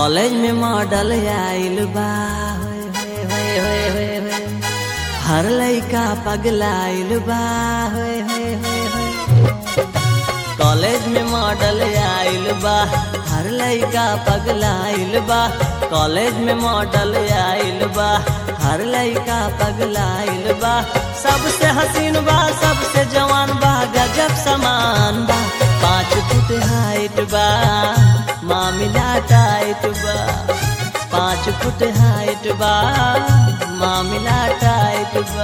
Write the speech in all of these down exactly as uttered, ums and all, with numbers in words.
College में model आइल बा, होए होए होए होए होए, हर लइका पगलाइल बा, होए होए होए होए। कॉलेज में मॉडल आइल बा, हर लइका पगलाइल बा। कॉलेज में मॉडल आइल बा, हर लइका पगलाइल बा। सबसे हसीन बा, सबसे जवान बा, गजब समान बा। पाँच फुट हाइट बा, मामिला टाइट बा। पाँच फुट हाइट बा, मामिला टाइट बा।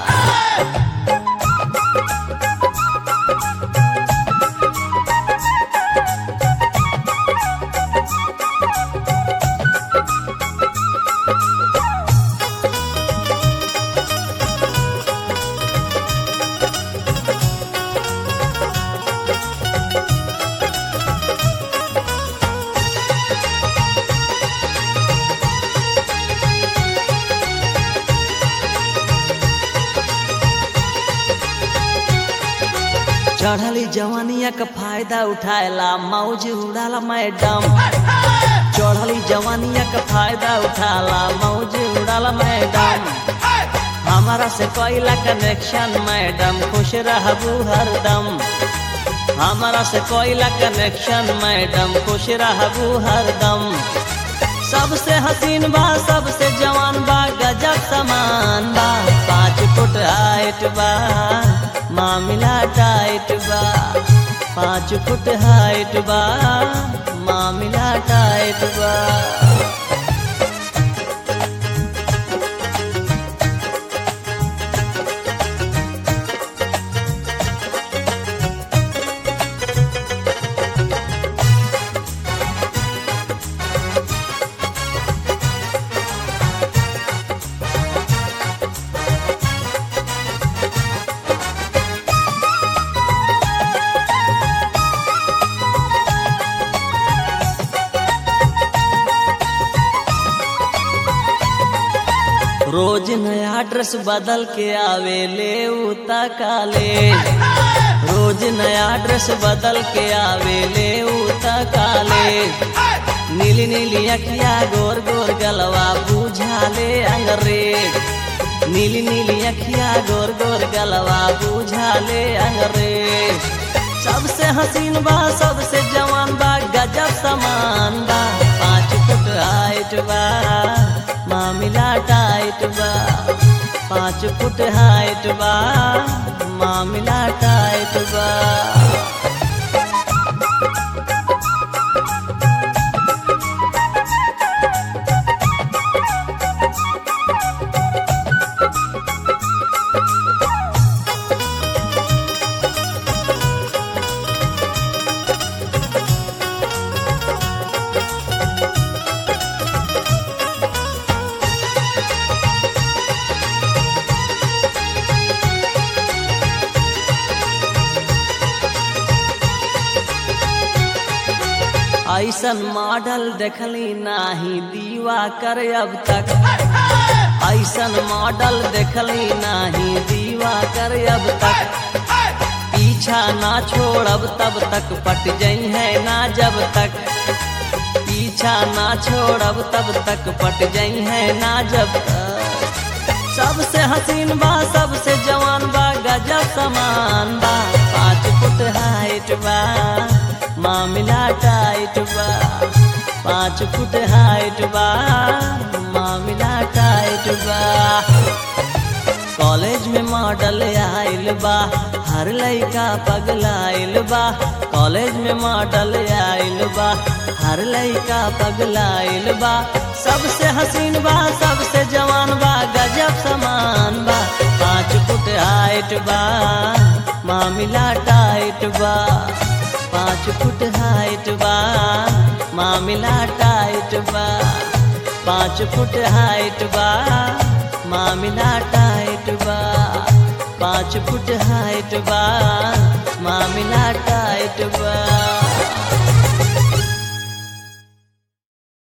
चढ़ली जवानिया का फायदा उठाएला मौज उड़ाला मैडम। चढ़ली जवानिया का फायदा उठाला मौज उड़ाला मैडम। हमारा से कोयला कनेक्शन मैडम, खुश रहबू हरदम। हमारा से कोयला कनेक्शन मैडम, खुश रहबू हरदम। सबसे हसीन बा, सबसे जवान बा, गजब समान बा। पाँच फुट हाइट बा, मामिला टाइट बा। पाँच फुट हाइट बा, मामिला टाइट बा। रोज नया ड्रेस बदल के आवे ले उता कॉलेज। रोज नया ड्रेस बदल के आवे ले उता कॉलेज। नीली नीली अखिया, गोर गोर गलवा, बुझा ले अंग्रेज। नीली नीली अखिया, गोर गोर गलवा, बुझा ले अंग्रेज। सबसे हसीन बा, सबसे जवान बा, गजब समान बा। पाँच फुट हाइट बा, मामिला टाइट बा। पाँच फुट हाइट बा, मामिला टाइट बा। ऐसन मॉडल देखली नाही दीवा कर अब तक। ऐसन मॉडल देखली नाही दीवा कर अब तक। पीछा ना छोड़ब तब तक पट जई है ना जब तक। पीछा ना छोड़ब तब तक पट जई है ना जब तक। सबसे हसीन बा, सबसे जवान बा, गजब समान बा। पाँच फुट हाइट बा, मामिला टाइट बा। पाँच फुट हाइट बा, मामिला टाइट बा। कॉलेज में मॉडल आइल बा, हर लइका पगलाइल बा। कॉलेज में मॉडल आइल बा, हर लइका पगलाइल बा। सबसे हसीन बा, सबसे जवान बा, गजब समान बा। पाँच फुट हाइट बा, मामिला टाइट बा। पाँच फुट हाइट बा, मामिला टाइट बा। पाँच फुट हाइट बा, मामिला टाइट बा। पाँच फुट हाइट बा,